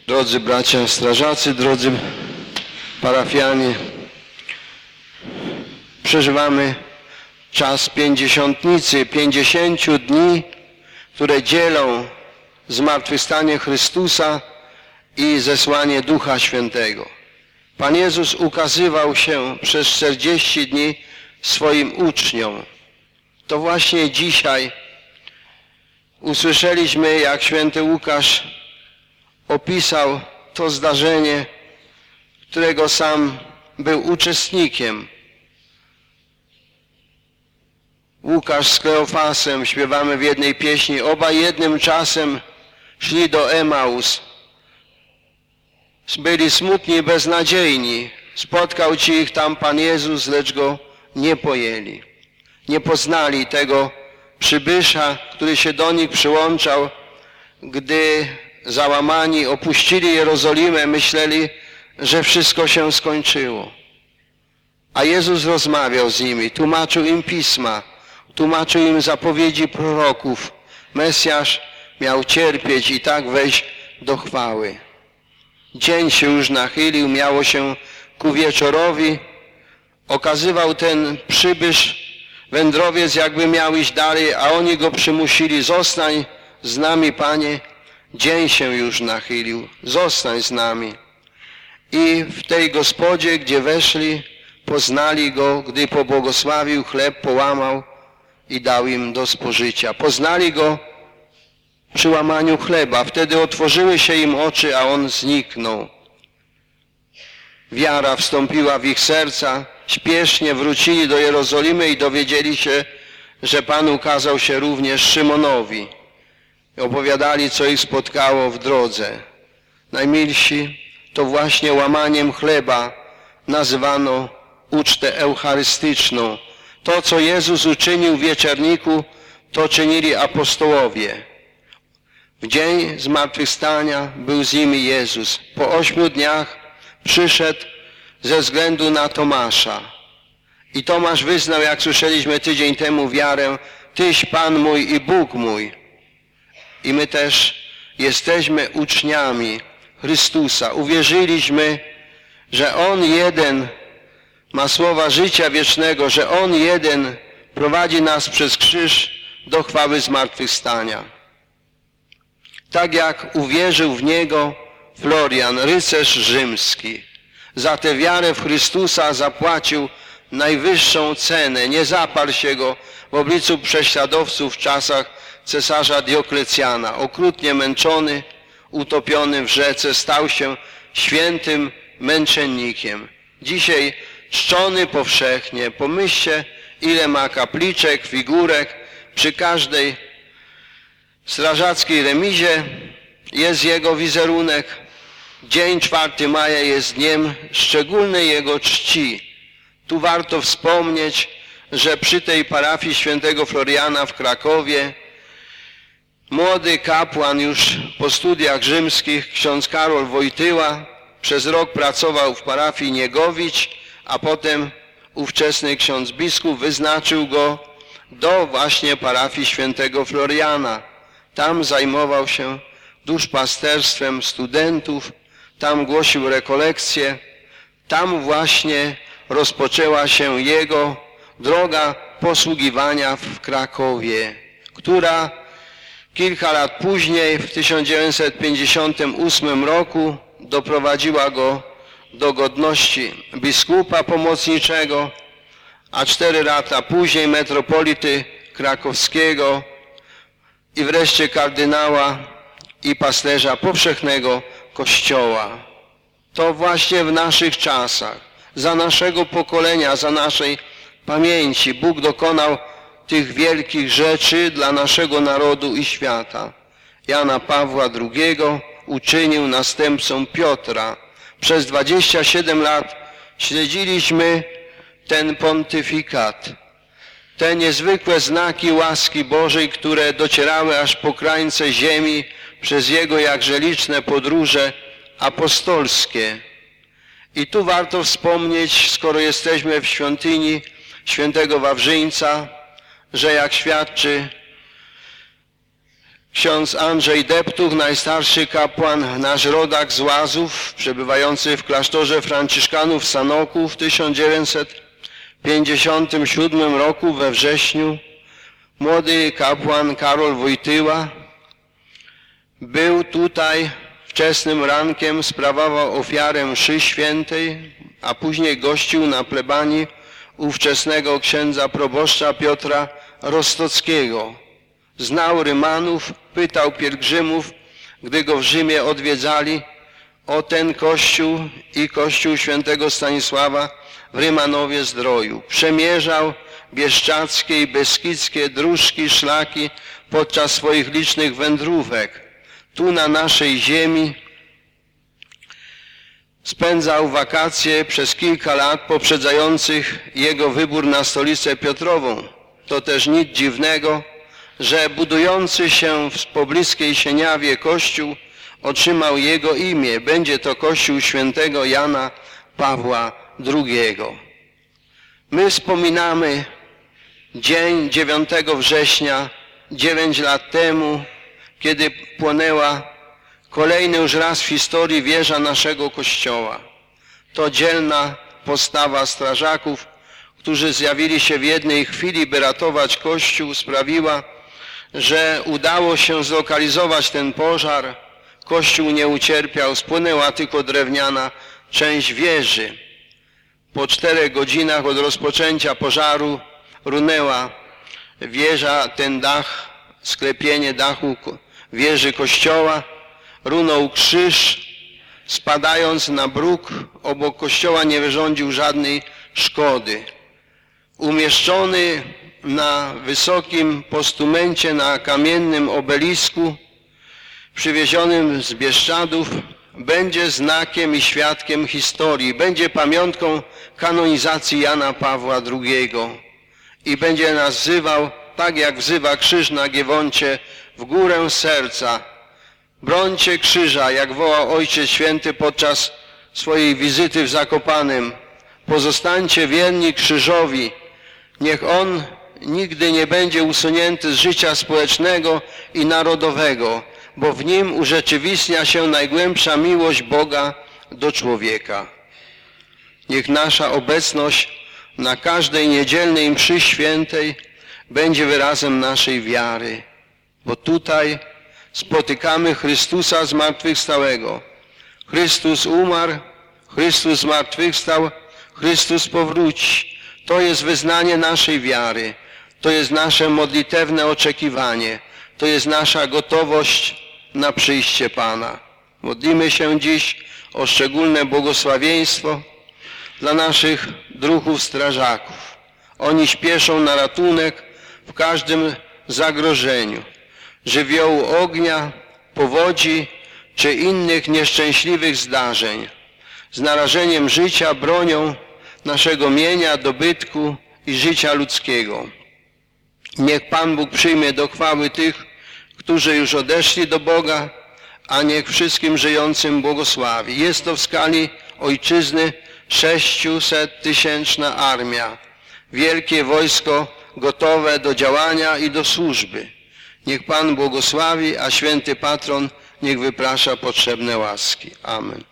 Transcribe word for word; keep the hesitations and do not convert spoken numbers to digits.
Drodzy bracia strażacy, drodzy parafianie, przeżywamy czas pięćdziesiątnicy, pięćdziesięciu dni, które dzielą zmartwychwstanie Chrystusa i zesłanie Ducha Świętego. Pan Jezus ukazywał się przez czterdzieści dni swoim uczniom. To właśnie dzisiaj usłyszeliśmy, jak święty Łukasz opisał to zdarzenie, którego sam był uczestnikiem. Łukasz z Kleofasem, śpiewamy w jednej pieśni, obaj jednym czasem szli do Emaus. Byli smutni i beznadziejni. Spotkał ci ich tam Pan Jezus, lecz go nie pojęli. Nie poznali tego przybysza, który się do nich przyłączał, gdy załamani opuścili Jerozolimę, myśleli, że wszystko się skończyło. A Jezus rozmawiał z nimi, tłumaczył im pisma, tłumaczył im zapowiedzi proroków. Mesjasz miał cierpieć i tak wejść do chwały. Dzień się już nachylił, miało się ku wieczorowi. Okazywał ten przybysz, wędrowiec, jakby miał iść dalej, a oni go przymusili. Zostań z nami, Panie. Dzień się już nachylił, zostań z nami. I w tej gospodzie, gdzie weszli, poznali go, gdy pobłogosławił chleb, połamał i dał im do spożycia. Poznali go przy łamaniu chleba. Wtedy otworzyły się im oczy, a on zniknął. Wiara wstąpiła w ich serca. Śpiesznie wrócili do Jerozolimy i dowiedzieli się, że Pan ukazał się również Szymonowi. Opowiadali, co ich spotkało w drodze. Najmilsi, to właśnie łamaniem chleba nazywano ucztę eucharystyczną. To, co Jezus uczynił w wieczerniku, to czynili apostołowie. W dzień zmartwychwstania był z nimi Jezus. Po ośmiu dniach przyszedł ze względu na Tomasza. I Tomasz wyznał, jak słyszeliśmy tydzień temu, wiarę: Tyś Pan mój i Bóg mój. I my też jesteśmy uczniami Chrystusa. Uwierzyliśmy, że On jeden ma słowa życia wiecznego, że On jeden prowadzi nas przez krzyż do chwały zmartwychwstania. Tak jak uwierzył w Niego Florian, rycerz rzymski. Za tę wiarę w Chrystusa zapłacił najwyższą cenę. Nie zaparł się go w obliczu prześladowców w czasach cesarza Dioklecjana. Okrutnie męczony, utopiony w rzece, stał się świętym męczennikiem. Dzisiaj czczony powszechnie. Pomyślcie, ile ma kapliczek, figurek. Przy każdej strażackiej remizie jest jego wizerunek. Dzień czwartego maja jest dniem szczególnej jego czci. Tu warto wspomnieć, że przy tej parafii świętego Floriana w Krakowie młody kapłan już po studiach rzymskich, ksiądz Karol Wojtyła, przez rok pracował w parafii Niegowicz, a potem ówczesny ksiądz biskup wyznaczył go do właśnie parafii świętego Floriana. Tam zajmował się duszpasterstwem studentów, tam głosił rekolekcje, tam właśnie rozpoczęła się jego droga posługiwania w Krakowie, która kilka lat później, w tysiąc dziewięćset pięćdziesiątym ósmym roku, doprowadziła go do godności biskupa pomocniczego, a cztery lata później metropolity krakowskiego i wreszcie kardynała i pasterza powszechnego Kościoła. To właśnie w naszych czasach, za naszego pokolenia, za naszej pamięci Bóg dokonał tych wielkich rzeczy dla naszego narodu i świata. Jana Pawła drugiego uczynił następcą Piotra. Przez dwadzieścia siedem lat śledziliśmy ten pontyfikat, te niezwykłe znaki łaski Bożej, które docierały aż po krańce ziemi przez jego jakże liczne podróże apostolskie. I tu warto wspomnieć, skoro jesteśmy w świątyni świętego Wawrzyńca, że jak świadczy ksiądz Andrzej Deptuch, najstarszy kapłan, nasz rodak z Łazów, przebywający w klasztorze franciszkanów w Sanoku w tysiąc dziewięćset pięćdziesiątym siódmym roku we wrześniu, młody kapłan Karol Wojtyła, był tutaj wczesnym rankiem, sprawował ofiarę mszy świętej, a później gościł na plebanii ówczesnego księdza proboszcza Piotra Rostockiego. Znał Rymanów, pytał pielgrzymów, gdy go w Rzymie odwiedzali, o ten kościół i kościół świętego Stanisława w Rymanowie Zdroju. Przemierzał bieszczackie i beskidzkie dróżki, szlaki podczas swoich licznych wędrówek. Tu na naszej ziemi spędzał wakacje przez kilka lat poprzedzających jego wybór na stolicę Piotrową. To też nic dziwnego, że budujący się w pobliskiej Sieniawie kościół otrzymał jego imię. Będzie to kościół świętego Jana Pawła drugiego. My wspominamy dzień dziewiątego września, dziewięć lat temu, kiedy płonęła kolejny już raz w historii wieża naszego kościoła. To dzielna postawa strażaków, którzy zjawili się w jednej chwili, by ratować kościół, sprawiła, że udało się zlokalizować ten pożar. Kościół nie ucierpiał, spłynęła tylko drewniana część wieży. Po czterech godzinach od rozpoczęcia pożaru runęła wieża, ten dach, sklepienie dachu wieży kościoła, runął krzyż, spadając na bruk. Obok kościoła nie wyrządził żadnej szkody. Umieszczony na wysokim postumencie, na kamiennym obelisku przywiezionym z Bieszczadów, będzie znakiem i świadkiem historii, będzie pamiątką kanonizacji Jana Pawła drugiego i będzie nas wzywał, tak jak wzywa krzyż na Giewoncie, w górę serca. Brońcie krzyża, jak wołał Ojciec Święty podczas swojej wizyty w Zakopanem. Pozostańcie wierni krzyżowi. Niech on nigdy nie będzie usunięty z życia społecznego i narodowego, bo w nim urzeczywistnia się najgłębsza miłość Boga do człowieka. Niech nasza obecność na każdej niedzielnej mszy świętej będzie wyrazem naszej wiary, bo tutaj spotykamy Chrystusa zmartwychwstałego. Chrystus umarł, Chrystus zmartwychwstał, Chrystus powróci. To jest wyznanie naszej wiary, to jest nasze modlitewne oczekiwanie, to jest nasza gotowość na przyjście Pana. Modlimy się dziś o szczególne błogosławieństwo dla naszych druhów strażaków. Oni śpieszą na ratunek w każdym zagrożeniu, żywiołu ognia, powodzi czy innych nieszczęśliwych zdarzeń. Z narażeniem życia bronią naszego mienia, dobytku i życia ludzkiego. Niech Pan Bóg przyjmie do chwały tych, którzy już odeszli do Boga, a niech wszystkim żyjącym błogosławi. Jest to w skali ojczyzny sześciusettysięczna armia, wielkie wojsko gotowe do działania i do służby. Niech Pan błogosławi, a święty patron niech wyprasza potrzebne łaski. Amen.